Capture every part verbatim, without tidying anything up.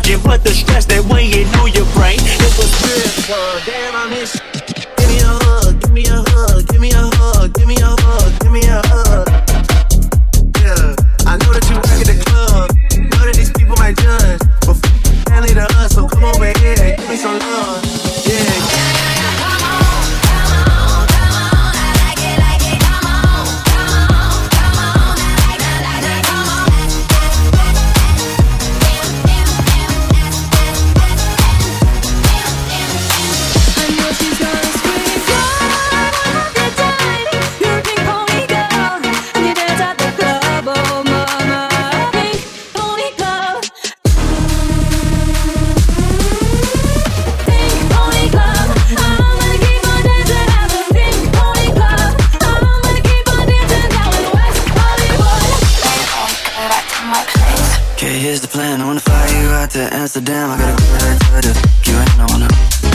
you put the stress that weighing on your brain. It was good. Well, damn, I miss you. Give me a hug, give me a hug, give me a hug, give me a hug, give me a hug. Yeah, I know that you work at the club. Know that these people might judge, but f*** family to us, so come over here and give me some love. Yeah. Here's the plan, I wanna fly you out to Amsterdam. I gotta go right to the you ain't no one.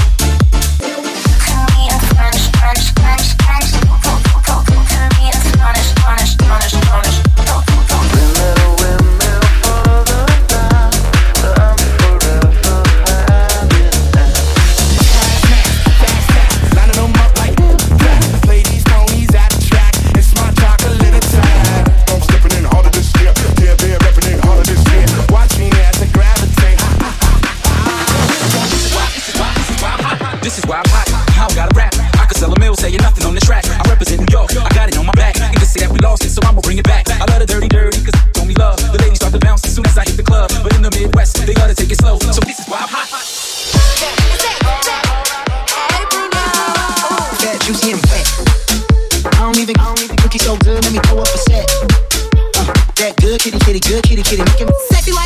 Tell me in Spanish, Spanish, Spanish, Spanish. Tell me in Spanish, Spanish, Spanish, Spanish. Windmill, windmill for the time. I'm forever having that. Lining them up like play these ponies at the track. It's my chocolate attack. I'm stepping in harder this year. Yeah, they're repping it harder this year. Watch me as I gravitate. This is why I'm hot. I don't gotta rap. I could sell a mill, saying nothing on the track. I represent New York. I got it on my back. You can say that we lost it, so I'ma bring it back. I love the dirty, dirty, cause don't me love. The ladies start to bounce as soon as I hit the club. But in the Midwest, they gotta take it slow. So this is why I'm hot. Fat, juicy, and wet. I don't even, I don't even cookie so good. Let me throw up a set. Uh, that good kitty, kitty, good kitty, kitty, making sexy like.